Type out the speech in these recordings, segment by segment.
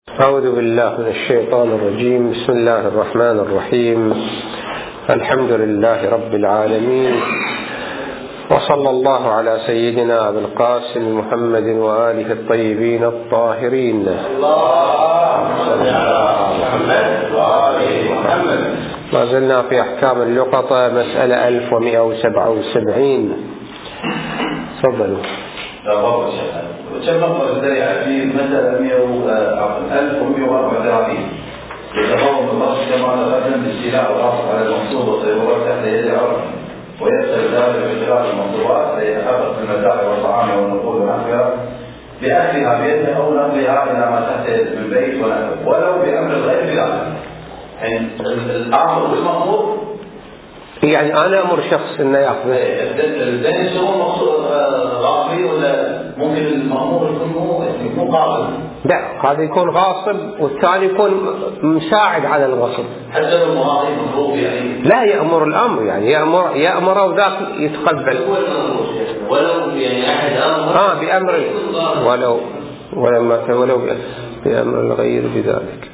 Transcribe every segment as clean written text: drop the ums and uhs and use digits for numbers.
أعوذ بالله من الشيطان الرجيم. بسم الله الرحمن الرحيم. الحمد لله رب العالمين، وصلى الله على سيدنا أبي القاسم محمد وآله الطيبين الطاهرين. ما زلنا في أحكام اللقطة، مسألة 1177. تفضلوا. وكم نقطة الذريعة في مسألة 1134 يتفاوض النص كما تقدم باستيلاء الأصل على المقصود والطيبات تحت يد عرف، ويحصل ذلك باختلاف المنصوبات فيتحقق في المتاع والطعام والنقود والأحياء بأكلها بيده أو نقلها إلى ما تحت يد من بيت ونحو، ولو بأمر الغير بذلك. حين الأمر والمأمور يعني أنا أمر شخص إنه يأخذ الدين يسمون غاصبي، ولا ممكن المأمور يكون قاصد؟ لا، هذا يكون غاصب والثاني يكون مساعد على الغصب. حتى لو الماضي مطلوب يعني لا يأمر الأمر، يعني يأمر وذاك يتقبل. ولو يعني أحد أمر بأمر ولو بأمر الغير بذلك.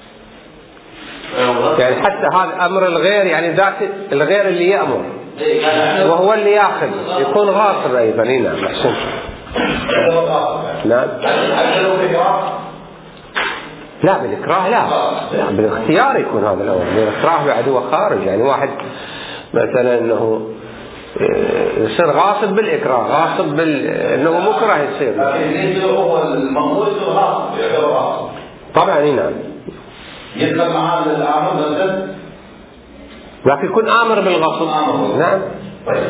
يعني حتى هذا أمر الغير، يعني ذات الغير اللي يأمر وهو اللي يأخذ يكون غاصب أيضا. نعم، أحسنت. نعم. لا بالإكراه، لا بالاختيار يكون هذا الأول. بالإكراه بعد هو خارج، يعني واحد مثلا أنه يصير غاصب بالإكراه، غاصب أنه مكره يصير. هو المأمور غاصب يعتبر غاصب طبعا. نعم، يدخل معاه الآمر مثلا، لكن يكون آمر بالغصب. نعم. طيب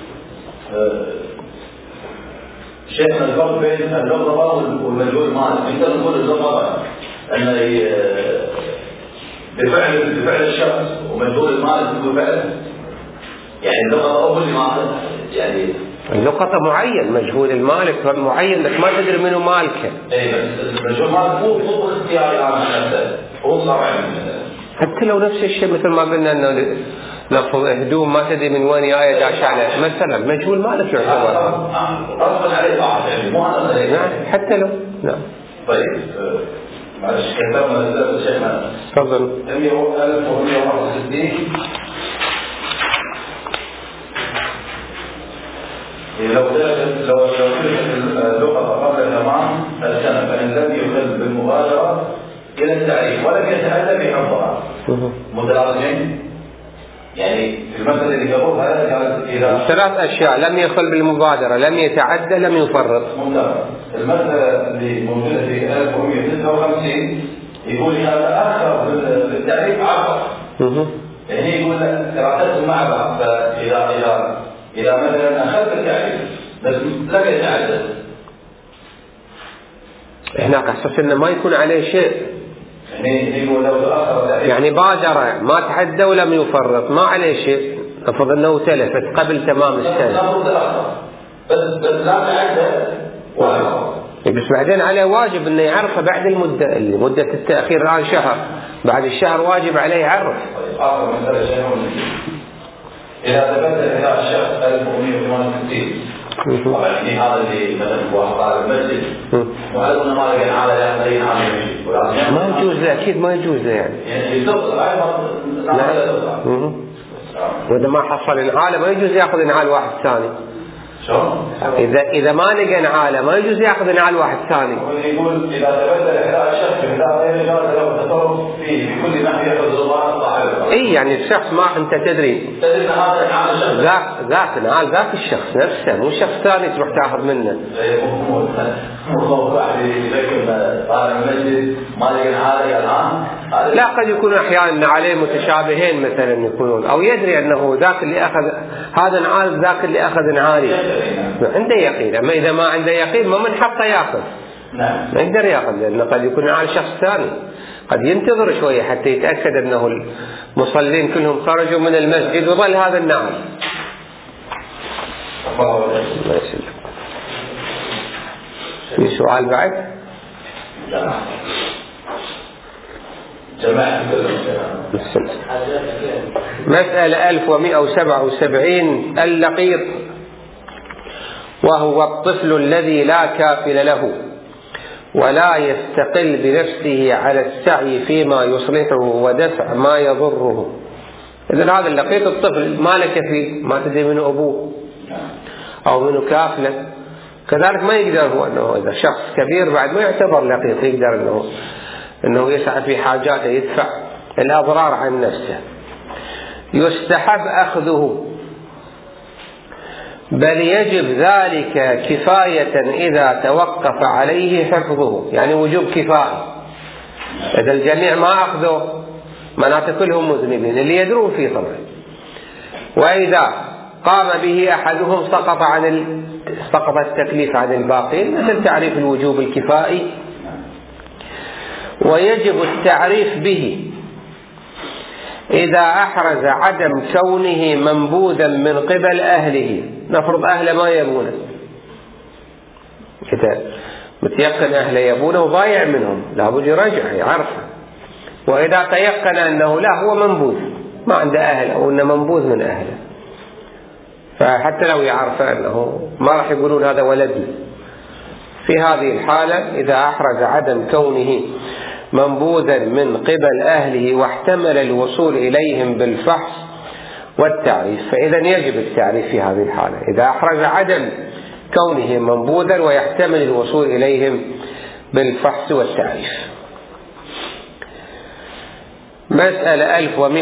شيخنا الفرق بين اللغة والمجهول المال. انت نقول اللغة ان بفعل الشخص، ومجهول المال بفعل، يعني اللغة اول ما يعني اللقطة معين، مجهول المالك معين، لك ما تدري منه مالكه. اي بس مجهول المالك مو اختياري انا، هو طبعا حتى لو نفس الشيء مثل ما قلنا انه لفظ هدوم ما تدري من وين جايه داش عليه مثلا، مجهول مالك يعتبر اصلا عليه طاعه، يعني مو انا. نعم، حتى لو. نعم. طيب معلش كتبنا الاستاذ شيخنا. تفضل. 1161. لو كانت اللغة قبل تمام السنة، فإن لم يخل بالمبادرة إلى التعريف ولم يتأدى بحفظها متلازمين. يعني في المسألة اللي قبلها كانت إذا 3 أشياء: لم يخل بالمبادرة، لم يتعدى، لم يفرط. ممتاز. المسألة اللي موجودة في 1159 يقول إذا تأخر بالتعريف عرف. يعني يقول ترى تدخل مع بعض، إذا مثلا أخذت التعريف بس لم يتعدى، هناك أحسس إنه ما يكون عليه شيء. يعني يقول لو تأخر التعريف يعني بادر ما تعدى ولم يفرط، ما عليه شيء. نفرض أنه تلفت قبل تمام السنة، بس لا تعدى بس بعدين عليه واجب إنه يعرفه بعد المدة، اللي مدة التأخير الآن شهر، بعد الشهر واجب عليه يعرف. آخر مسألة شيء إذا تبدل إلى الشهر 1168 طبعا في هذا اللي مثلا هو طالب المسجد وعلمنا ما لقينا على يحضرين على ما يجوز له، أكيد ما يجوز له. يعني يستبصر وإذا ما حصل انعاله ما يجوز يأخذ انعال واحد ثاني. إذا ما لقى انعاله ما يجوز يأخذ انعال واحد ثاني. يقول إذا تبدل إلى الشهر إذا غير جاز له التصرف فيه بكل ناحية يأخذ رضوان صاحبه. اي يعني الشخص ما انت تدري ذاك انعال ذاك الشخص نفسه، مو شخص ثاني تروح تاخذ منه. لا، قد يكون احيانا عليه متشابهين مثلا يكونون، او يدري انه ذاك اللي اخذ هذا انعال ذاك اللي اخذ انعالي، عنده يقين. اما اذا ما عنده يقين ما من حقه ياخذ، ما يقدر ياخذ، لانه قد يكون انعال شخص ثاني. قد ينتظر شوية حتى يتأكد أنه المصلين كلهم خرجوا من المسجد وظل هذا النعم. الله يسلمك. في سؤال بعد؟ مسألة 1177. اللقيط وهو الطفل الذي لا كافل له، ولا يستقل بنفسه على السعي فيما يصلحه ودفع ما يضره. إذن هذا اللقيط الطفل ما له كفيل، ما تدري منه أبوه أو منه كافلة، كذلك ما يقدر هو أنه إذا شخص كبير بعد ما يعتبر لقيط يقدر أنه يسعى في حاجاته يدفع الأضرار عن نفسه. يستحب أخذه، بل يجب ذلك كفاية إذا توقف عليه حفظه، يعني وجوب كفاية. إذا الجميع ما أخذوا معناته كلهم مذنبين اللي يدرون فيه طبعا، وإذا قام به أحدهم سقط التكليف عن الباقين، مثل تعريف الوجوب الكفائي. ويجب التعريف به إذا أحرز عدم كونه منبوذا من قبل أهله. نفرض أهله ما يبونه، إذا متيقن أهله يبونه وضايع منهم لابد يرجع يعرفه. وإذا تيقن أنه لا هو منبوذ ما عنده أهل أو أنه منبوذ من أهله، فحتى لو يعرف أنه ما راح يقولون هذا ولدي. في هذه الحالة إذا أحرز عدم كونه منبوذا من قبل أهله واحتمل الوصول إليهم بالفحص والتعريف، فإذا يجب التعريف في هذه الحالة إذا أحرز عدم كونه منبوذا ويحتمل الوصول إليهم بالفحص والتعريف. مسألة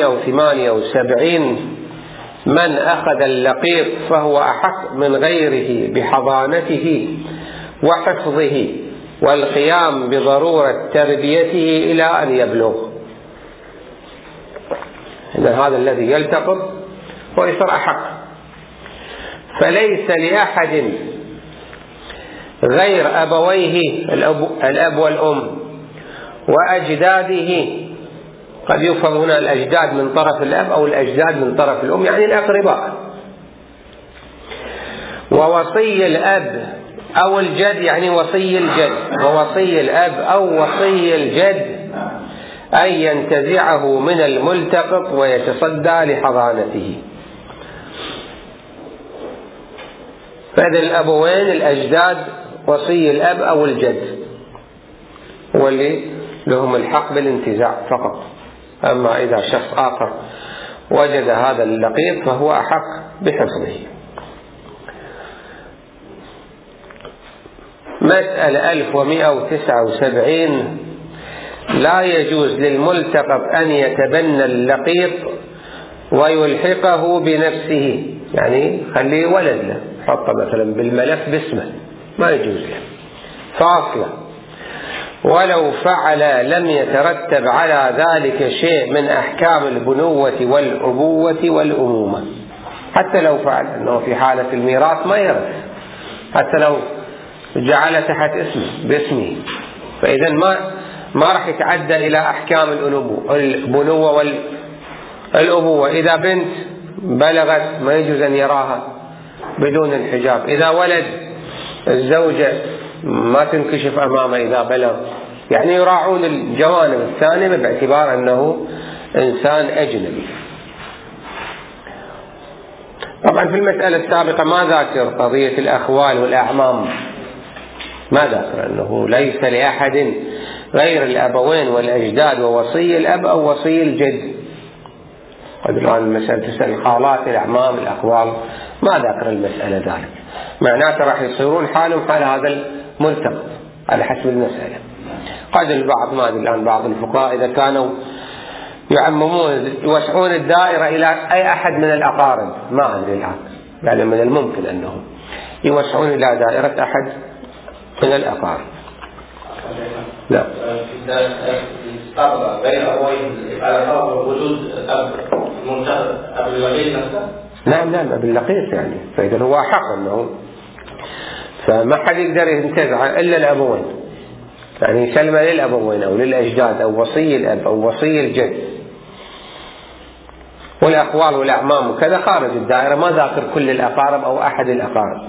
1178. من أخذ اللقيط فهو أحق من غيره بحضانته وحفظه والقيام بضرورة تربيته إلى أن يبلغ. إذن هذا الذي يلتقط ويصير أحق، فليس لأحد غير أبويه الأب والأم وأجداده. قد يفهم هنا الأجداد من طرف الأب أو الأجداد من طرف الأم، يعني الأقرباء. ووصي الأب أو الجد، يعني وصي الجد، ووصي الأب أو وصي الجد أن ينتزعه من الملتقط ويتصدى لحضانته. فإذا الأبوين الأجداد وصي الأب أو الجد هو اللي لهم الحق بالانتزاع فقط. أما إذا شخص آخر وجد هذا اللقيط فهو أحق بحفظه. مسألة 1179. لا يجوز للملتقط أن يتبنى اللقيط ويلحقه بنفسه، يعني خليه ولد له، حطه مثلا بالملف باسمه، ما يجوز له فاصلة. ولو فعل لم يترتب على ذلك شيء من أحكام البنوة والأبوة والأمومة. حتى لو فعل أنه في حالة الميراث ما يرث، حتى لو جعل تحت اسمه باسمه، فإذا ما راح يتعدى إلى أحكام البنوة والأبوة. إذا بنت بلغت ما يجوز أن يراها بدون الحجاب. إذا ولد الزوجة ما تنكشف أمامه إذا بلغ، يعني يراعون الجوانب الثانية باعتبار أنه إنسان أجنبي. طبعا في المسألة السابقة ما ذكر قضية الأخوال والأعمام، ما ذكر أنه ليس لأحد غير الأبوين والأجداد ووصي الأب أو وصي الجد. قد الآن المسألة تسأل الخالات الأعمام الأخوال، ما ذكر المسألة ذلك، معناته راح يصيرون حالهم حال هذا الملتقط على حسب المسألة. قد البعض ما أدري الآن بعض الفقهاء إذا كانوا يعممون يوسعون الدائرة إلى أي أحد من الأقارب، ما أدري الآن، يعني من الممكن أنهم يوسعون إلى دائرة أحد من الأقارب. لا. بين أبوين على فرض وجود أب المنتخب أب اللقيط نفسه. نعم أب اللقيط يعني، فإذا هو حق أنه فما حد يقدر ينتزع إلا الأبوين، يعني يسلم للأبوين أو للأجداد أو وصي الأب أو وصي الجد. والأخوال والأعمام وكذا خارج الدائرة، ما ذاكر كل الأقارب أو أحد الأقارب.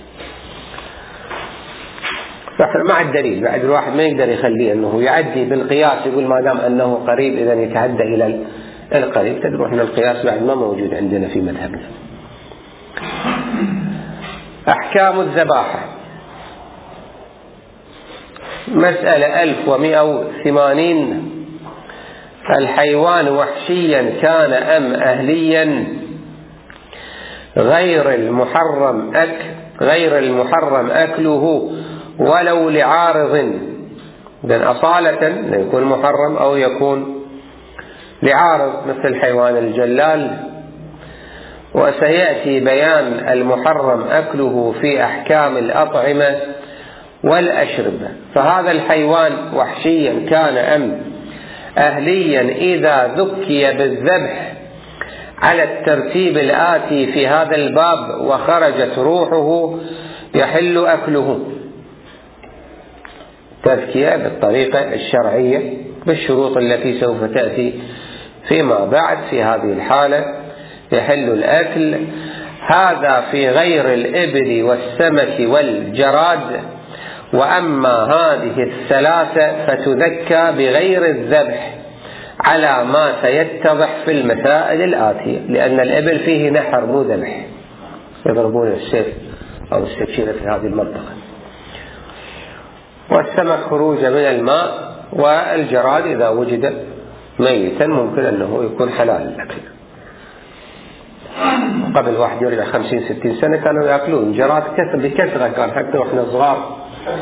مع الدليل بعد الواحد ما يقدر يخليه أنه يعدي بالقياس، يقول ما دام أنه قريب إذا يتعدى إلى القريب. تدرون أن القياس بعد ما موجود عندنا في مذهبنا. أحكام الذبائح. مسألة 1180. الحيوان وحشيا كان أم أهليا غير المحرم أكله ولو لعارض، إذن أصالة يكون محرم أو يكون لعارض مثل حيوان الجلال. وسيأتي بيان المحرم أكله في أحكام الأطعمة والأشربة. فهذا الحيوان وحشيا كان أم أهليا إذا ذكي بالذبح على الترتيب الآتي في هذا الباب وخرجت روحه يحل أكله. تذكية بالطريقة الشرعية بالشروط التي سوف تأتي فيما بعد. في هذه الحالة يحل الأكل. هذا في غير الإبل والسمك والجراد. وأما هذه الثلاثة فتذكى بغير الذبح على ما سيتضح في المسائل الآتية، لأن الإبل فيه نحر مو ذبح، يضربون السيف أو السكينة في هذه المنطقة. والسمك خروجه من الماء، والجراد إذا وجد ميتا ممكن أنه يكون حلال الأكل. قبل واحد يرجع 50-60 سنة كانوا يأكلون جراد بكثرة، كان حتى وإحنا صغار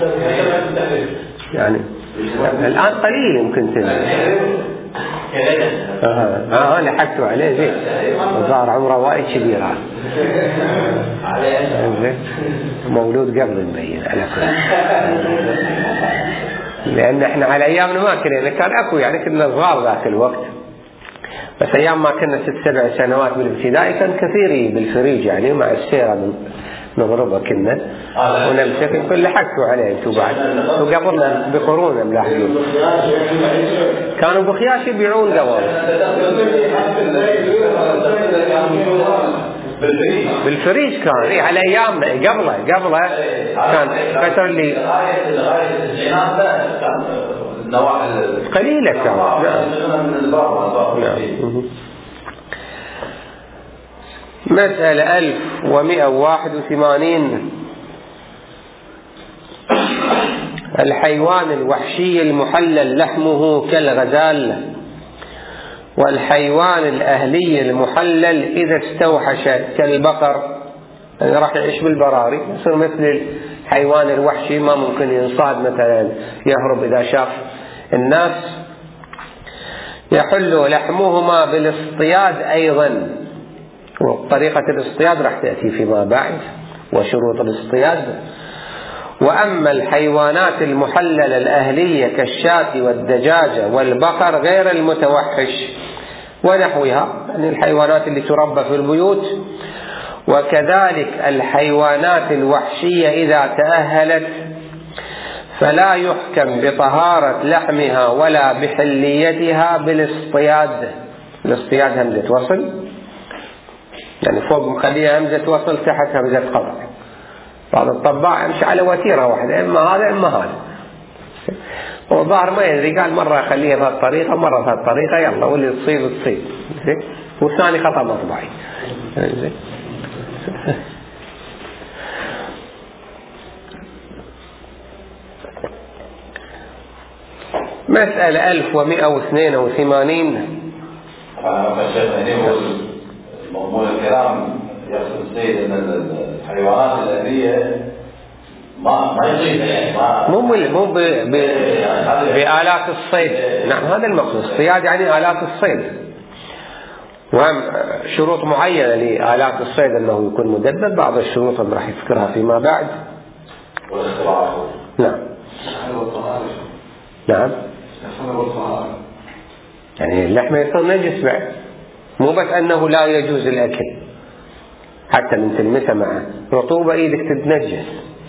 يعني. الآن قليل يمكن لحقتوا عليه زين، صار عمره وايد كبير مولود قبل المبين على كل، لأن احنا على أيامنا ما كنا، كان أكو يعني كنا صغار ذاك الوقت، بس أيام ما كنا 6-7 سنوات بالابتدائي كان كثير بالفريج يعني مع السيرة نضربه كنا ونمسك نقول لحقتوا عليه انتوا بعد. وقبلنا بقرون ملاحظين كانوا بخياش يبيعون قبل بالفريج كان على ايامنا. قبله كان فتر لي قليلة كانت. مسألة 1181. الحيوان الوحشي المحلل لحمه كالغزال، والحيوان الأهلي المحلل إذا استوحش كالبقر، يعني راح يعيش بالبراري، يصير مثل الحيوان الوحشي، ما ممكن ينصاد مثلا يهرب إذا شاف الناس. يحل لحمهما بالاصطياد أيضا، وطريقة الاصطياد راح تأتي فيما بعد وشروط الاصطياد. وأما الحيوانات المحللة الأهلية كالشاة والدجاجة والبقر غير المتوحش ونحوها، يعني الحيوانات اللي تربى في البيوت. وكذلك الحيوانات الوحشية إذا تأهلت فلا يحكم بطهارة لحمها ولا بحليتها بالاصطياد. الاصطياد همزة وصل، يعني فوق مخليها همزة وصل، تحت همزة قطع. بعض الطباع يمشي على وتيرة واحدة، إما هذا إما هذا، وظاهر ما يدري، قال مرة خليها بهالطريقة مرة بهالطريقة، يلا واللي تصيب والثاني خطأ مطبعي. مسألة 1182. مضمون الكلام يقصد السيد ان الحيوانات الأهلية ما يصيد، مو بآلات الصيد. نعم هذا المقصود، الصياد يعني آلات الصيد، وهم شروط معينة لآلات الصيد أنه يكون مدبب، بعض الشروط اللي راح يذكرها فيما بعد. نعم نعم، يعني اللحم يصير نجس بعد، مو بس أنه لا يجوز الأكل، حتى من تلمسه مع رطوبة إيدك تتنجس،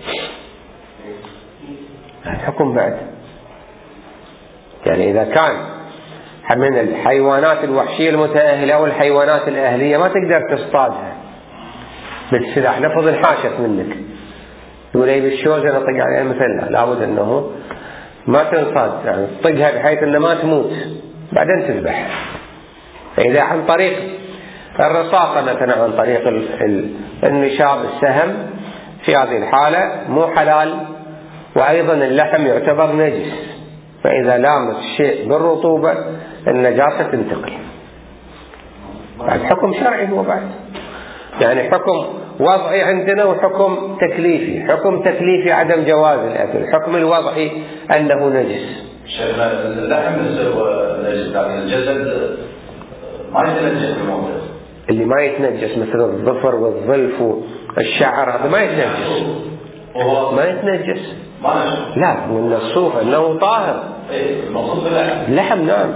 الحكم بعد. يعني إذا كان من الحيوانات الوحشية المتأهلة أو الحيوانات الأهلية ما تقدر تصطادها بالسلاح، لفظ انحاشت منك يقول أي بالشوزة نطق عليها مثلها، لابد أنه ما تنصاد، يعني تطقها بحيث أنه ما تموت بعدين تذبح. فإذا عن طريق الرصاصة مثلا، عن طريق النشاب السهم، في هذه الحالة مو حلال وأيضا اللحم يعتبر نجس، فإذا لامس الشيء بالرطوبة النجاسة تنتقل. بعد حكم شرعي هو بعد، يعني حكم وضعي عندنا وحكم تكليفي. حكم تكليفي عدم جواز الأكل، الحكم الوضعي أنه نجس. شيخنا اللحم نجس، لكن الجسد ما يتنجس بالموضوع. اللي ما يتنجس مثل الظفر والظلف والشعر هذا ما يتنجس، ما يتنجس. لا، من الصوف أنه طاهر. اللحم نعم،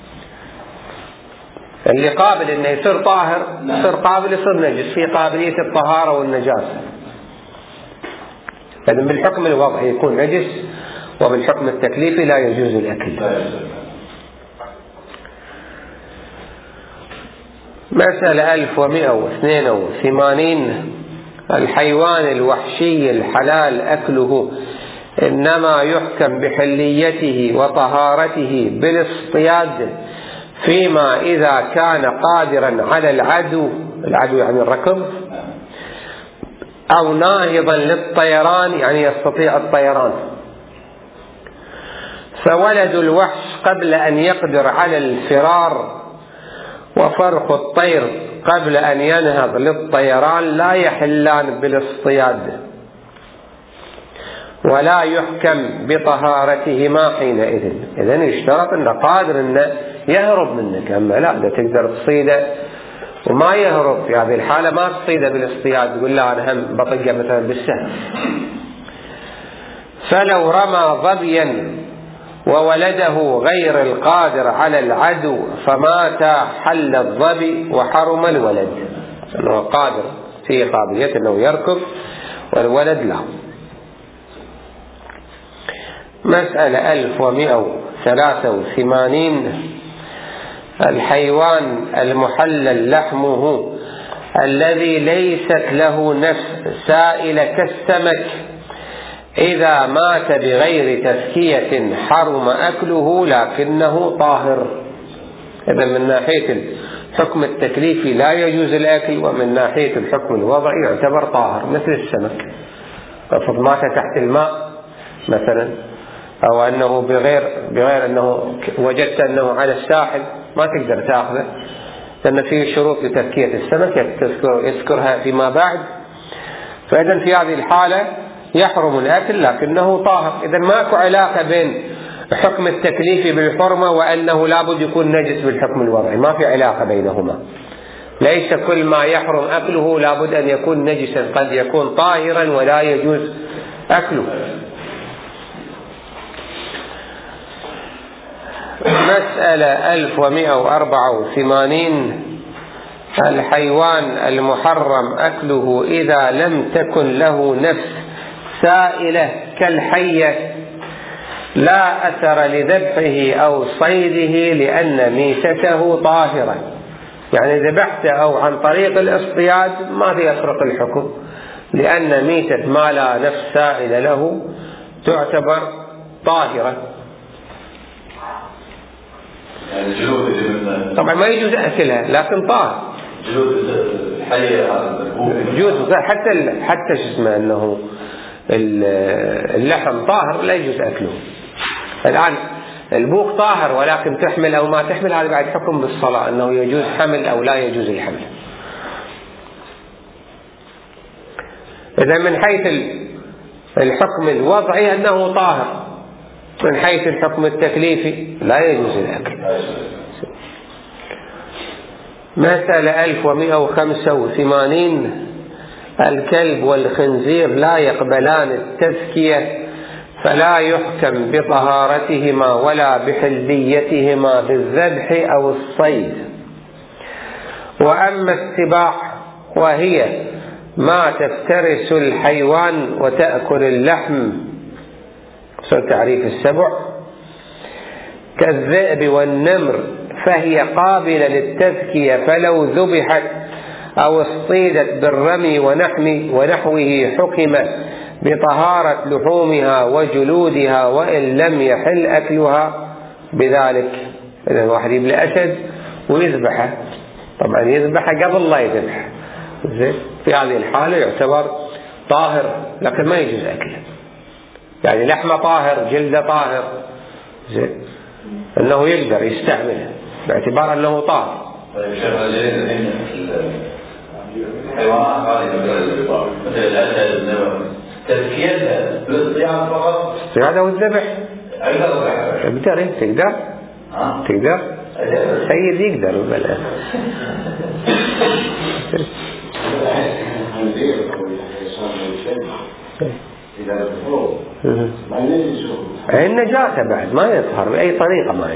اللي قابل انه يصير طاهر يصير قابل يصير نجس، في قابلية الطهارة والنجاسة. فإذن بالحكم الوضعي يكون نجس، وبالحكم التكليفي لا يجوز الأكل. مسألة 1182. الحيوان الوحشي الحلال أكله إنما يحكم بحليته وطهارته بالاصطياد، فيما إذا كان قادرا على العدو يعني الركض، أو ناهضا للطيران يعني يستطيع الطيران. فولد الوحش قبل أن يقدر على الفرار وفرخ الطير قبل أن ينهض للطيران لا يحلان بالاصطياد، ولا يحكم بطهارتهما حينئذ. إذن يشترط أنه قادر أنه يهرب منك، أما لا ده تقدر تصيده وما يهرب. في هذه الحالة ما تصيده بالاصطياد، تقول لا أنا هم بطقه مثلا بالسهم. فلو رمى ظبيا وولده غير القادر على العدو فمات حل الظبي وحرم الولد، أنه قادر فيه قابلية أنه يركض والولد لا. مسألة 1183. الحيوان المحلل لحمه الذي ليست له نفس سائلة كالسمك إذا مات بغير تزكية حرم أكله لكنه طاهر. إذا من ناحية الحكم التكليفي لا يجوز الأكل، ومن ناحية الحكم الوضعي يعتبر طاهر مثل السمك. افرض مات تحت الماء مثلا، أو أنه بغير أنه وجدت أنه على الساحل ما تقدر تأخذه، لأن فيه شروط لتزكية السمك يذكرها فيما بعد. فإذا في هذه الحالة يحرم الأكل لكنه طاهر. إذا ماكو علاقة بين حكم التكليف بالحرمة وأنه لابد يكون نجس بالحكم الوضعي، ما في علاقة بينهما. ليس كل ما يحرم أكله لابد أن يكون نجسا، قد يكون طاهرا ولا يجوز أكله. مسألة 1184. الحيوان المحرم أكله إذا لم تكن له نفس سائلة كالحية لا أثر لذبحه أو صيده لأن ميتته طاهرة. يعني ذبحته أو عن طريق الاصطياد ما يفرق الحكم، لأن ميتة ما لا نفس سائلة له تعتبر طاهرة. يعني طبعا ما يجوز أكلها لكن طاهر. جلود الحية يجوز حتى اسمه أنه اللحم طاهر لا يجوز أكله. الآن البوق طاهر ولكن تحمل أو ما تحمل، هذا بعد حكم بالصلاة أنه يجوز حمل أو لا يجوز الحمل. إذا من حيث الحكم الوضعي أنه طاهر، من حيث الحكم التكليفي لا يجوز الأكل. مسألة 1185. الكلب والخنزير لا يقبلان التزكية، فلا يحكم بطهارتهما ولا بحليتهما بالذبح أو الصيد. وأما السباع وهي ما تفترس الحيوان وتأكل اللحم، تعريف السبع، كالذئب والنمر، فهي قابلة للتزكية، فلو ذبحت أو اصطيدت بالرمي ونحوه حكم بطهارة لحومها وجلودها وإن لم يحل أكلها بذلك. إذا الواحد يبلي أسد ويذبحه، طبعا يذبحه قبل لا يذبح، في هذه الحالة يعتبر طاهر لكن ما يجوز أكله. يعني لحمة طاهر جلده طاهر زين أنه يقدر يستعمله باعتبار أنه طاهر. طيب شيخ الجليل الحين الحيوانات هذه مثل الأسد تذكيتها للصيام فقط؟ الصيادة والذبح تقدر تقدر سيد يقدر بلا النجاسة بعد ما يطهر بأي طريقة ما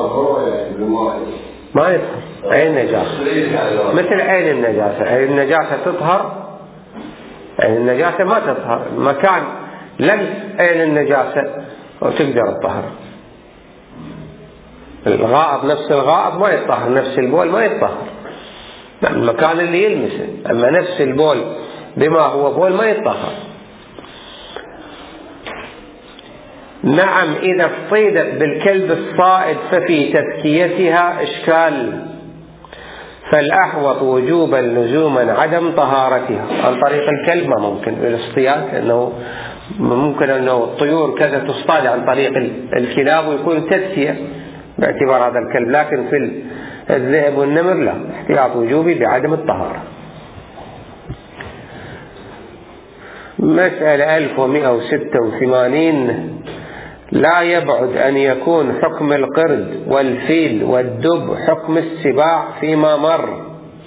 يطهر عين النجاسة مثل عين النجاسة. عين النجاسة تطهر، عين النجاسة ما تطهر مكان لمس عين النجاسة وتقدر الطهر. الغائط نفس الغائط ما يطهر، نفس البول ما يطهر المكان اللي يلمسه، أما نفس البول بما هو بول ما يطهر. نعم إذا اصطيدت بالكلب الصائد ففي تذكيتها إشكال، فالأحوط وجوبا لزوما عدم طهارتها. عن طريق الكلب ما ممكن الاصطياد، لأنه ممكن أنه الطيور كذا تصطاد عن طريق الكلاب ويكون تذكية باعتبار هذا الكلب، لكن في الذئب والنمر لا، احتياط وجوبي بعدم الطهارة. مسألة 1186 لا يبعد أن يكون حكم القرد والفيل والدب حكم السباع فيما مر.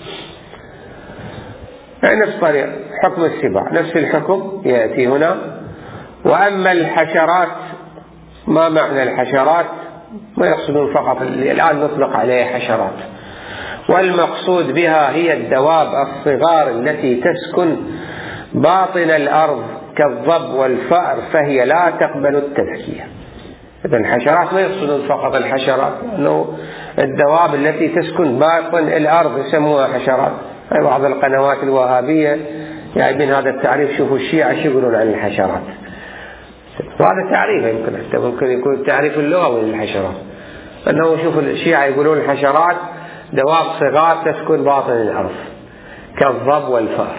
نفس طريق حكم السباع نفس الحكم يأتي هنا. وأما الحشرات، ما معنى الحشرات؟ ما يقصدون فقط الآن نطلق عليه حشرات، والمقصود بها هي الدواب الصغار التي تسكن باطن الأرض كالضب والفأر، فهي لا تقبل التذكية. إذن الحشرات ما يقصدون فقط الحشرات، أنه الدواب التي تسكن باطن الأرض يسموها حشرات. بعض القنوات الوهابية يعني من هذا التعريف، شوفوا الشيعة شو يقولون عن الحشرات، وهذا تعريف يمكن حتى ممكن يكون التعريف اللغوي للحشرات، أنه شوف الشيعة يقولون الحشرات دواب صغار تسكن باطن الأرض كالضب والفأر.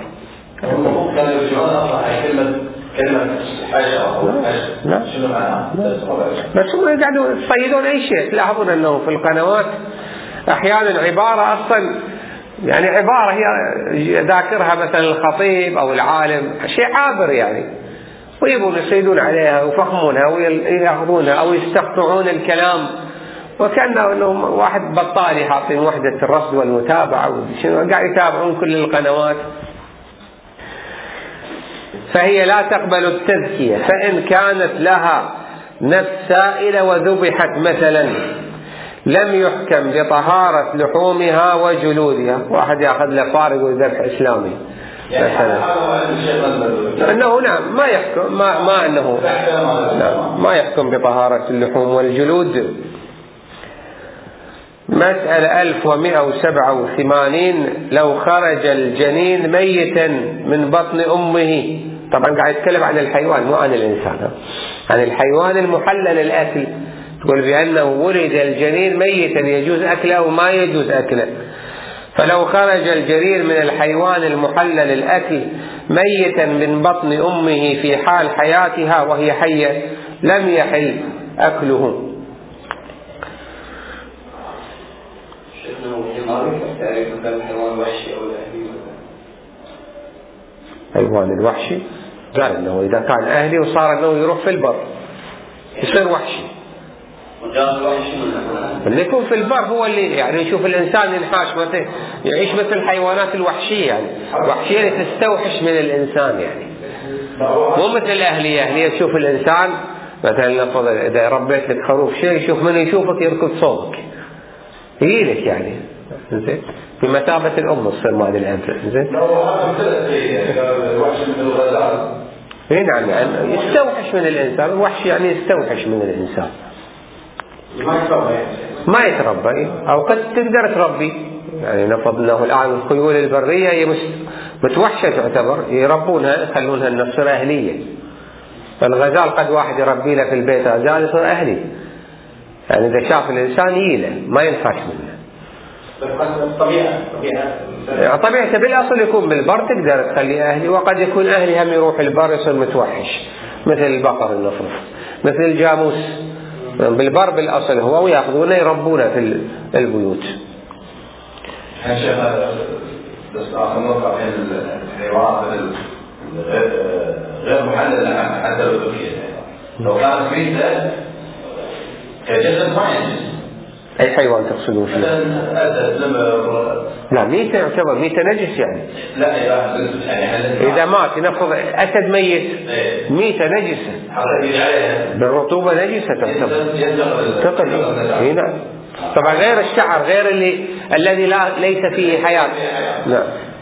كلمة حشرة شنو معناها؟ بس هم يقعدوا يصيدون أي شيء. تلاحظون أنه في القنوات أحيانا عبارة أصلا يعني عبارة هي ذاكرها مثلا الخطيب أو العالم شيء عابر يعني، ويبون يصيدون عليها ويفهمونها ويأخذونها أو يستقطعون الكلام، وكأنه أنهم واحد بطالي حاطين وحدة الرصد والمتابعة قاعد يتابعون كل القنوات. فهي لا تقبل التذكية، فإن كانت لها نفس سائلة وذبحت مثلا لم يحكم بطهارة لحومها وجلودها. واحد يأخذ له فارغ وذبح إسلامي مثلا، أنه نعم ما يحكم ما أنه نعم ما يحكم بطهارة اللحوم والجلود. مسألة 1187 لو خرج الجنين ميتا من بطن أمه، طبعا قاعد يتكلم عن الحيوان مو عن الإنسان، عن الحيوان المحلل الأكل. تقول بأنه ولد الجنين ميتا يجوز أكله وما يجوز أكله. فلو خرج الجنين من الحيوان المحلل الأكل ميتا من بطن أمه في حال حياتها وهي حية لم يحل أكله. الحيوان الوحشي قال انه اذا كان اهلي وصار انه يروح في البر يصير وحشي. اللي يكون في البر هو اللي يعني يشوف الانسان ينحاش مثل يعيش مثل الحيوانات الوحشية، يعني وحشية تستوحش من الانسان، يعني مو مثل الاهلية. اهلية تشوف الانسان مثلا اذا ربيت لك خروف شيء يشوف من يشوفك يركض صوبك يجيلك يعني زين في مثابة الأم تصير مال الأب زين. نعم يعني يستوحش من الإنسان. الوحش يعني يستوحش من الإنسان ما يتربى، أو قد تقدر تربي. يعني نفض له الآن الخيول البرية هي متوحشة تعتبر، يربونها يخلونها أن تصير أهلية. فالغزال قد واحد يربي له في البيت غزال يصير أهلي، يعني إذا شاف الإنسان يله ما ينفعش منه. طبيعته بالأصل يكون بالبر تقدر تخليه أهلي، وقد يكون أهلي هم يروح البر يصير متوحش مثل البقر النفرض، مثل الجاموس بالبر بالأصل هو، ويأخذونه يربونه في البيوت. شيخ بس آخر نقطة في الحيوان غير محلل حتى لو لو كانت ميتة كجسد ما ينجس. أي حيوان تقصدون فيه؟ لا ميتة يعتبر ميتة نجس يعني. لا يعني إذا مات نفرض أسد ميت ميتة نجسة بالرطوبة نجسة تعتبر. هنا طبعا غير الشعر، غير الذي ليس فيه حياة. نعم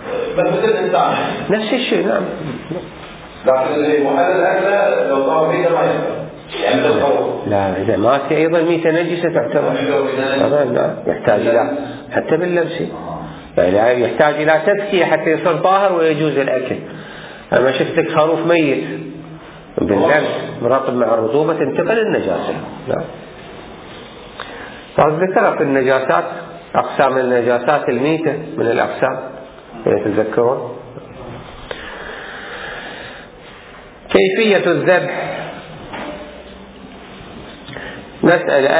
نفس الشيء. نعم لكن اللي محلل أكله لو طار فيه ما ينفع يعني لا إذا مات أيضا ميتة نجسة تعتبر. طبعا لا يحتاج إلى حتى باللمس يعني يحتاج إلى تذكية حتى يصير طاهر ويجوز الأكل. أما شفتك خروف ميت باللمس مرطب مع الرطوبة تنتقل النجاسة. نعم ذكر في النجاسات أقسام النجاسات الميتة من الأقسام يتذكرون. كيفية الذبح. مسألة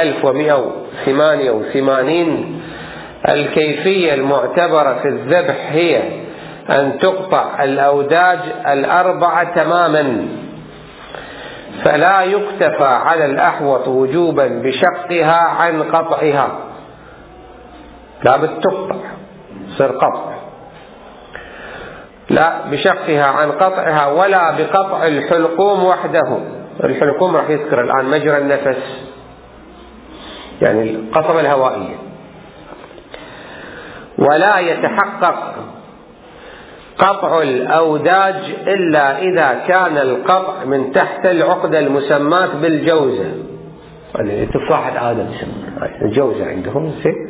1188. الكيفية المعتبرة في الذبح هي أن تقطع الأوداج الأربعة تماما، فلا يكتفى على الأحوط وجوبا بشقها عن قطعها، لا بتقطع صير قطع، لا بشقها عن قطعها ولا بقطع الحلقوم وحده. الحلقوم راح يذكر الآن مجرى النفس يعني القصبة الهوائية. ولا يتحقق قطع الأوداج إلا إذا كان القطع من تحت العقدة المسماة بالجوزة. يعني تفاحة آدم الجوزة عندهم.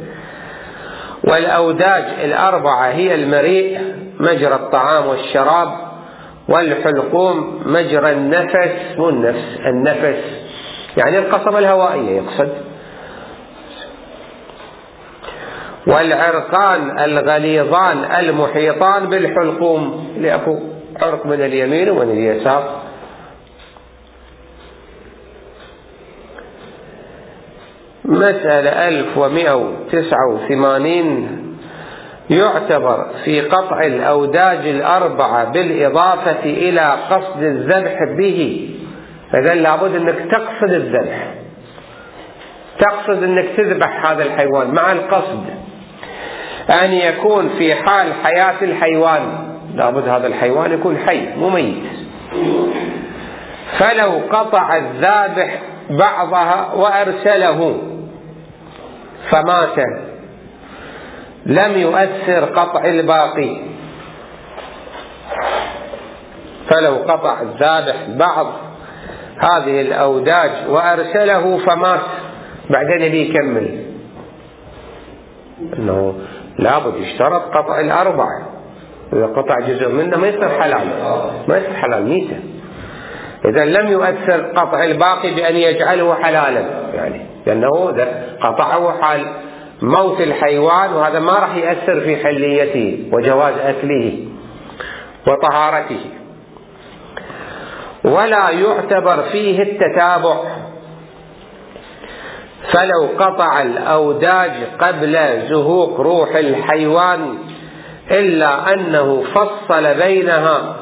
والأوداج الأربعة هي المريء مجرى الطعام والشراب، والحلقوم مجرى النفس والنفس النفس يعني القصبة الهوائية يقصد. والعرقان الغليظان المحيطان بالحلقوم، لأكو عرق من اليمين ومن اليسار. مسألة 1189. يعتبر في قطع الأوداج الأربعة بالإضافة إلى قصد الذبح به. إذن لابد أنك تقصد الذبح، تقصد أنك تذبح هذا الحيوان مع القصد أن يكون في حال حياة الحيوان، لابد هذا الحيوان يكون حي مو ميت. فلو قطع الذابح بعضها وأرسله فمات لم يؤثر قطع الباقي. فلو قطع الذابح بعض هذه الأوداج وأرسله فمات بعدين يبي يكمل، أنه لابد يشترط قطع الأربعة. إذا قطع جزء منه ما يصير حلال، ما يصير حلال ميتة. إذا لم يؤثر قطع الباقي بأن يجعله حلالا يعني، لأنه قطعه حال موت الحيوان، وهذا ما راح يأثر في حليته وجواز أكله وطهارته. ولا يعتبر فيه التتابع. فلو قطع الأوداج قبل زهوق روح الحيوان إلا أنه فصل بينها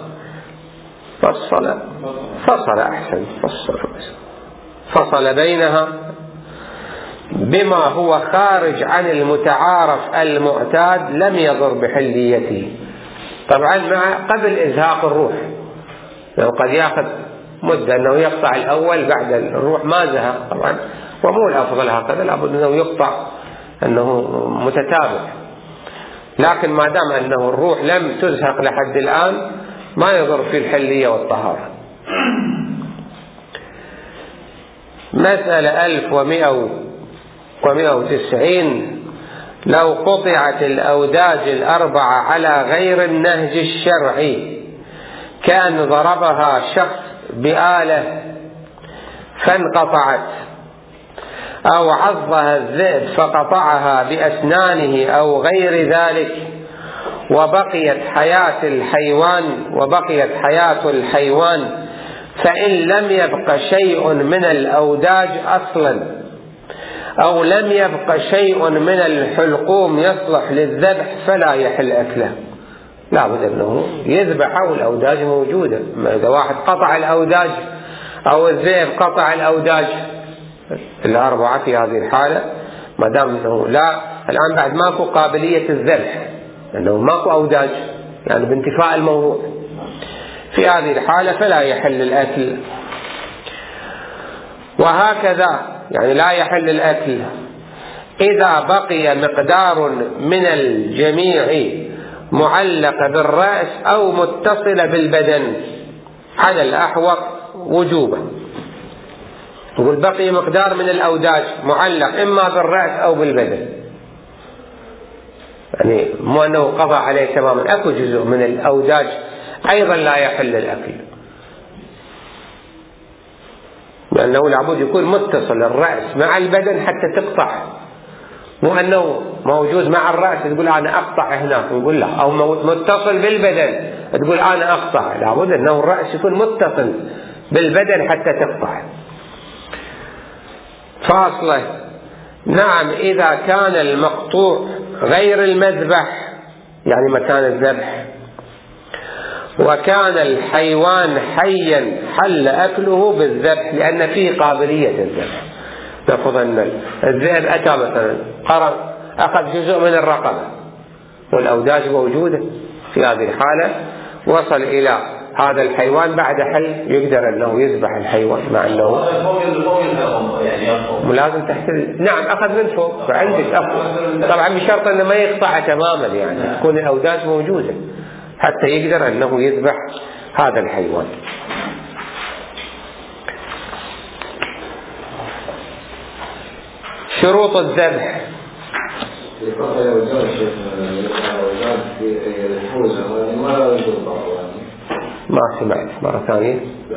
فصل بينها بما هو خارج عن المتعارف المعتاد لم يضر بحليته. طبعا قبل إزهاق الروح، لو قد يأخذ مدة أنه يقطع الأول بعد الروح ما زهق طبعا، ومو الأفضل هكذا، لابد أنه يقطع أنه متتابع. لكن ما دام أنه الروح لم تزهق لحد الآن ما يضر في الحلية والطهارة. مسألة 1190. لو قطعت الأوداج الأربعة على غير النهج الشرعي، كان ضربها شخص بآلة فانقطعت، أو عضها الذئب فقطعها بأسنانه أو غير ذلك، وبقيت حياة الحيوان فإن لم يبق شيء من الأوداج أصلا أو لم يبق شيء من الحلقوم يصلح للذبح فلا يحل أكله. لا بد أنه يذبح والأوداج موجودة. إذا واحد قطع الأوداج أو الذئب قطع الأوداج الأربعة في هذه الحالة، ما دام أنه لا الآن بعد ماكو قابلية الذبح لأنه ماكو أوداج يعني بانتفاء الموضوع، في هذه الحالة فلا يحل الأكل. وهكذا يعني لا يحل الأكل إذا بقي مقدار من الجميع معلق بالرأس أو متصل بالبدن على الأحوط وجوبا. يقول بقي مقدار من الأوداج معلق إما بالرأس أو بالبدن، يعني مو أنه قضى عليه تماما، أكو جزء من الأوداج أيضا لا يحل الأكل، لأنه لابد يكون متصل الرأس مع البدن حتى تقطع، مو أنه موجود مع الرأس تقول أنا أقطع هناك ويقول لا، أو متصل بالبدن تقول أنا أقطع، لابد أنه الرأس يكون متصل بالبدن حتى تقطع. فاصلة. نعم إذا كان المقطوع غير المذبح يعني مكان الذبح وكان الحيوان حيا حل أكله بالذبح لأن فيه قابلية الذبح. نفرض أن الذئب أتى مثلا أخذ جزء من الرقبة والأوداج موجودة، في هذه الحالة وصل إلى هذا الحيوان بعد حل يقدر أنه يذبح الحيوان مع أنه لازم تحت نعم أخذ من فوق فعندك طبعا بشرط أنه ما يقطع تماما، يعني تكون الأوداج موجودة حتى يقدر أنه يذبح هذا الحيوان. شروط الذبح. ما سمعت مرة ثانية.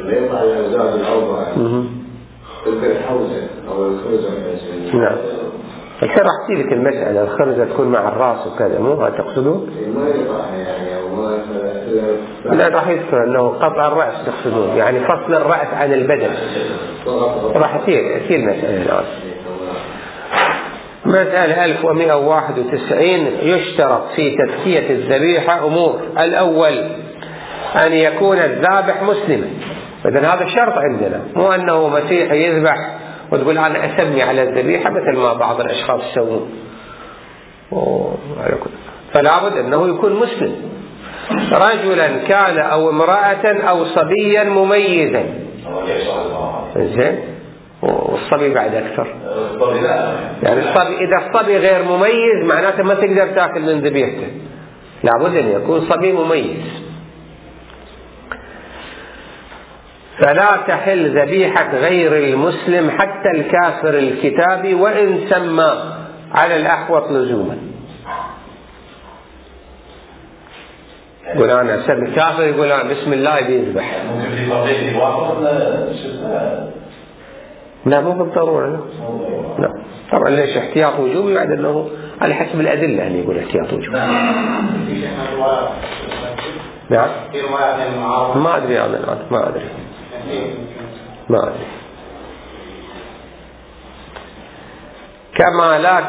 نعم. الحين راح تجيلك المسألة الخرزة تكون مع الرأس وكذا، مو هذا تقصدون؟ لا راح يذكر أنه قطع الرأس تقصدون، يعني فصل الرأس عن البدن. راح تصير مسألة الآن. مسألة 1191 يشترط في تزكية الذبيحة أمور. الأول أن يكون الذابح مسلما، إذن هذا الشرط عندنا، مو أنه مسيحي يذبح وتقول أنا أسمي على الذبيحة مثل ما بعض الأشخاص يسوون، فلا بد أنه يكون مسلم، رجلا كان أو امرأة أو صبيا مميزا. زين، والصبي بعد أكثر، يعني الصبي إذا الصبي غير مميز معناته ما تقدر تأكل من ذبيحته، لابد أن يكون صبي مميز. فلا تحل ذبيحة غير المسلم حتى الكافر الكتابي وإن سمى على الأحوط لزوما. يقول أنا أسمي كافر، يقول أنا بسم الله بيذبح. لا مو بالضرورة، لا طبعا ليش احتياط وجوبي بعد أنه على حسب الأدلة يعني يقول احتياط وجوبي. نعم ما أدري أنا الآن ما أدري. كما لا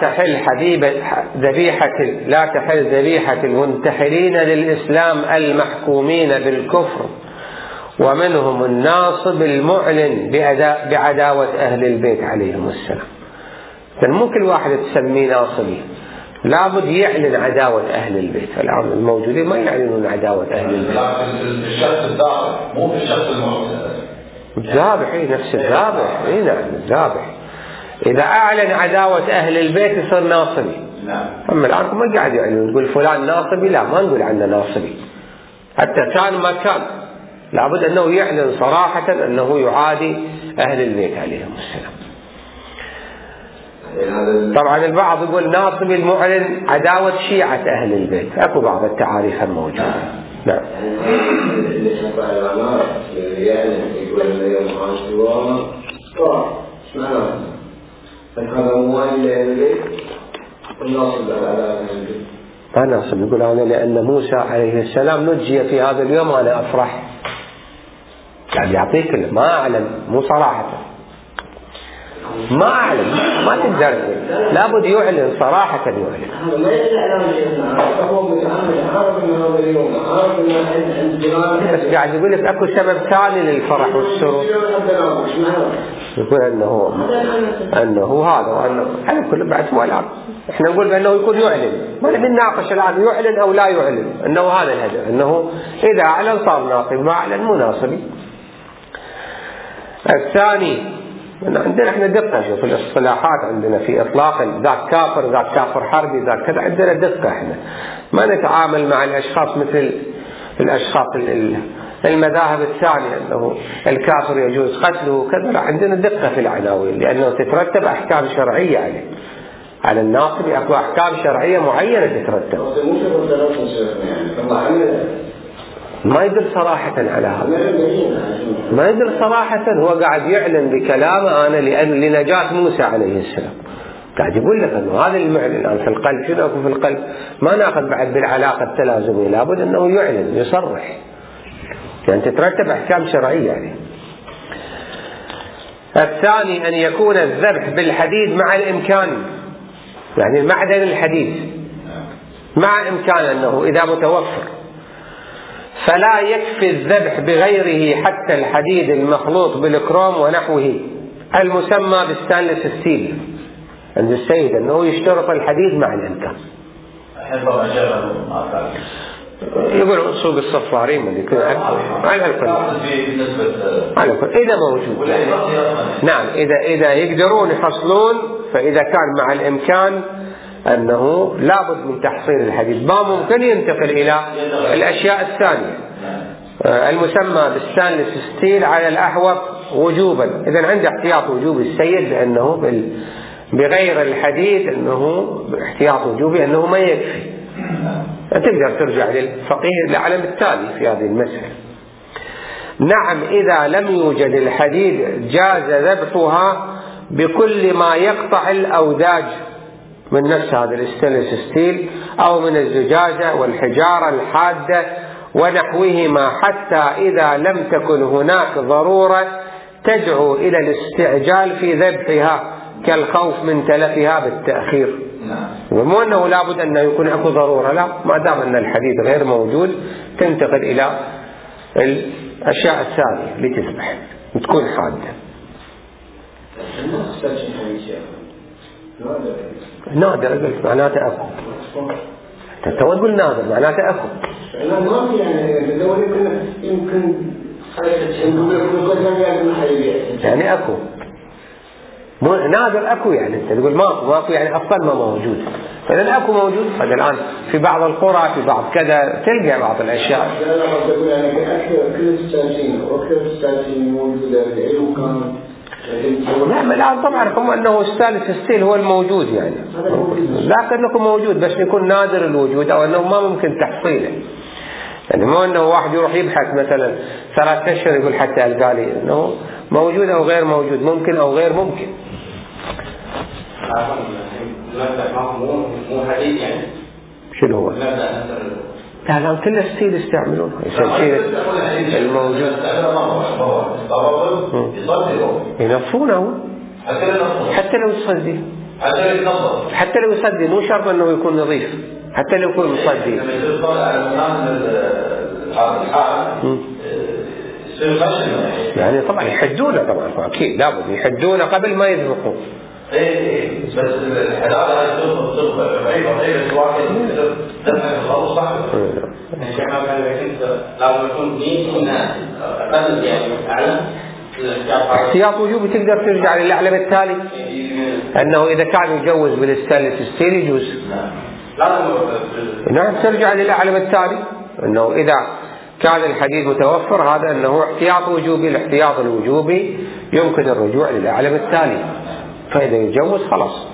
تحل ذبيحة المنتحلين للإسلام المحكومين بالكفر ومنهم الناصب المعلن بعداوة أهل البيت عليهم السلام. مو كل واحد تسميه ناصبي، لابد يعلن عداوة أهل البيت. الآن الموجودين ما يعلنون عداوة أهل البيت. الشخص الذابح مو بالشخص الذابح، نفس الذابح. نعم الذابح إذا أعلن عداوة أهل البيت يصير ناصبي. أما الآن ما قاعد يعلن نقول فلان ناصبي، لا ما نقول عنه ناصبي حتى كان ما كان، لابد أنه يعلن صراحة أنه يعادي أهل البيت عليهم السلام. طبعا البعض يقول ناصبي المعلن عداوة شيعة أهل البيت، أكو بعض التعاريف الموجودة. نعم. ما ناصب، يقول أنا لأن موسى عليه السلام نجي في هذا اليوم أنا أفرح، يعني يعطيك ما أعلم، مو صراحة ما أعلم، ما تقدر، لابد يعلن صراحة، يعلن. ما يدري على هو متعمد، عارف انه هذا اليوم، عارف انه عند بس قاعد يقول لك اكو سبب ثاني للفرح والسرور، يقول انه هذا، وانه على كل بعد ولا احنا نقول بانه يكون يعلن، ما نبي نناقش الان يعلن او لا يعلن، انه هذا الهدف، انه اذا اعلن صار ناصب، ما اعلن مو ناصب. الثاني عندنا احنا دقة في الاصطلاحات، عندنا في اطلاق ذاك كافر، ذاك كافر حربي، ذاك كذا، عندنا دقة، احنا ما نتعامل مع الاشخاص مثل الاشخاص المذاهب الثانية، انه الكافر يجوز قتله كذا، لا، عندنا دقة في العناوين، لانه تترتب احكام شرعية عليه، على الناصب اكو احكام شرعية معينة تترتب. ما يدل صراحة على هذا، ما يدل صراحة، هو قاعد يعلن بكلامه أنا لنجاة موسى عليه السلام، قاعد يقول لك أنه هذا المعنى الآن في القلب، شنو أكو في القلب، ما ناخذ بعد بالعلاقة التلازمية، لابد أنه يعلن يصرح، يعني تترتب أحكام شرعية عليه. الثاني أن يكون الذبح بالحديد مع الإمكان، يعني المعدن الحديد مع إمكان أنه إذا متوفر، فلا يكفي الذبح بغيره حتى الحديد المخلوط بالكروم ونحوه المسمى بالستانلس ستيل عند السيد، أنه يشترط الحديد مع الإمكان. يقول سوق الصفارين اللي يكون على الكل إذا موجود، نعم، إذا يقدرون يحصلون، فإذا كان مع الإمكان أنه لابد من تحصيل الحديد، ما ممكن ينتقل إلى الأشياء الثانية المسمى بالستانلس ستيل على الأحوط وجوبا. إذن عند احتياط وجوبي السيد بأنه بغير الحديد، أنه احتياط وجوبي أنه ما يكفي، تقدر ترجع للفقيه العلم التالي في هذه المسألة. نعم، إذا لم يوجد الحديد جاز ذبحها بكل ما يقطع الأوداج من نفس هذا الستانلس ستيل أو من الزجاجة والحجارة الحادة ونحوهما، حتى إذا لم تكن هناك ضرورة تدعو إلى الاستعجال في ذبحها كالخوف من تلفها بالتأخير. ومو أنه لابد أن يكون أكو ضرورة، لا، ما دام أن الحديد غير موجود تنتقل إلى الأشياء الثانية لتذبح وتكون حادة. نادر قلت معناته أكو، تقول نادر معناته أكو، يعني أكو، مو نادر أكو، يعني أنت تقول ماكو يعني أصلا ما موجود، فإذا أكو موجود. هذا الآن في بعض القرى في بعض كذا تلقى بعض الأشياء. نعم، الآن طبعا هم أنه ستانلس ستيل هو الموجود، يعني لكن لكم موجود بس يكون نادر الوجود، أو أنه ما ممكن تحصيله، يعني مو أنه واحد يروح يبحث مثلا 3 أشهر يقول حتى ألقى لي أنه موجود أو غير موجود، ممكن أو غير ممكن. مو حديد يعني شنو هو؟ لا كل ستيل يستعملونه، يصير الموجود ينفونه حتى لو يصدي، حتى لو يصدي، مو شرط انه يكون نظيف، حتى لو يكون مصدي. يعني طبعا يحدونه، طبعا اكيد لابد يحدونه قبل ما يذبحوا. ايه بس الحداده هاي تصير بعيده واحد خلاص صح. لازم يكون دين اقل يعني اعلى احتياط وجوبي، تقدر ترجع للأعلم التالي أنه إذا كان يجوز بالستانلس ستيل يجوز. نعم، ترجع للأعلم التالي أنه إذا كان الحديد متوفر، هذا أنه احتياط وجوبي. الاحتياط الوجوبي يمكن الرجوع للأعلم التالي، فإذا يجوز خلاص.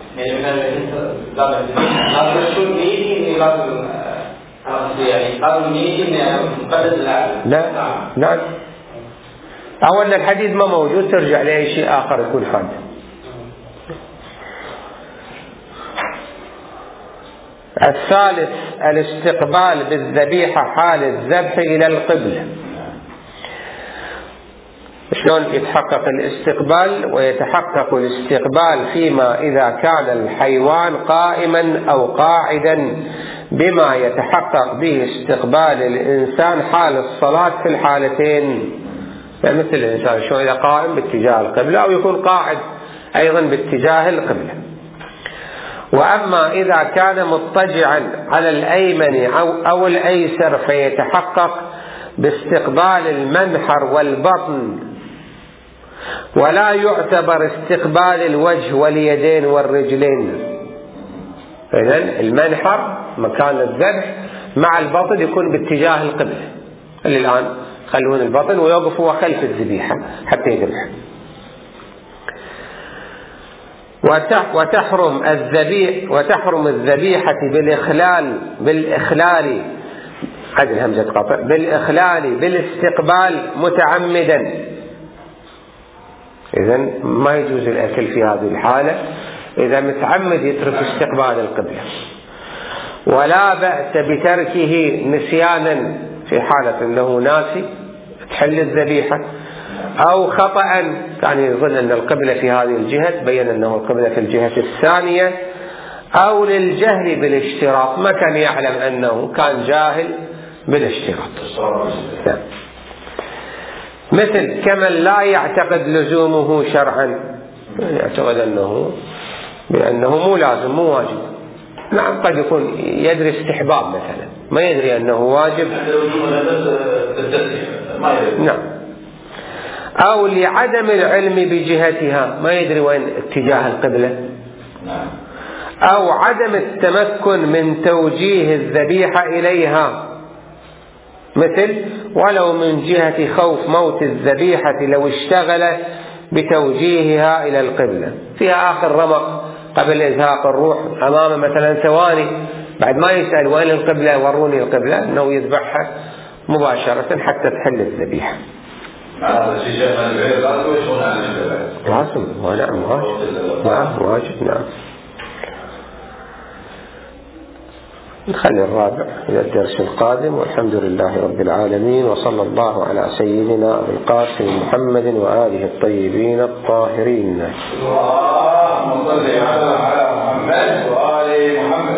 لا، نعم، أو أن الحديد ما موجود ترجع لأي شيء آخر يكون حاد. الثالث الاستقبال بالذبيحة حال الذبح إلى القبلة. شلون يتحقق الاستقبال؟ ويتحقق الاستقبال فيما إذا كان الحيوان قائما أو قاعدا بما يتحقق به استقبال الإنسان حال الصلاة في الحالتين. يعني مثل الإنسان شلون إذا قائم باتجاه القبلة أو يكون قاعد أيضا باتجاه القبلة. وأما إذا كان مضطجعا على الأيمن أو الأيسر فيتحقق باستقبال المنحر والبطن، ولا يعتبر استقبال الوجه واليدين والرجلين. إذن المنحر مكان الذبح مع البطن يكون باتجاه القبلة. اللي الآن خلون البطن ويوقفوا خلف الذبيحة حتى يذبح. وتحرم الذبيحة بالإخلال عدل همزة قطع بالإخلال بالاستقبال متعمدا. إذن ما يجوز الأكل في هذه الحالة إذا متعمد يترك استقبال القبلة. ولا بأس بتركه نسيانا في حالة أنه ناسي تحل الذبيحة، أو خطأ كان يظن أن القبلة في هذه الجهة بين أنه القبلة في الجهة الثانية، أو للجهل بالاشتراط ما كان يعلم أنه كان جاهل بالاشتراط. مثل كمن لا يعتقد لزومه شرعا، يعتقد بأنه مو لازم مو واجب. نعم قد يكون يدري استحباب مثلا ما يدري أنه واجب. نعم. أو لعدم العلم بجهتها ما يدري وين اتجاه القبلة، أو عدم التمكن من توجيه الذبيحة إليها، مثل ولو من جهة خوف موت الذبيحة لو اشتغل بتوجيهها إلى القبلة، فيها آخر رمق قبل إزهاق الروح أمامه مثلا ثواني بعد ما يسأل وين القبلة وروني القبلة، أنه يذبحها مباشرة حتى تحل الذبيحة. لازم نعم واجب نعم. نخلي الرابع إلى الدرس القادم، والحمد لله رب العالمين، وصلى الله على سيدنا أبي القاسم محمد وآله الطيبين الطاهرين. اللهم صل على محمد وآل محمد.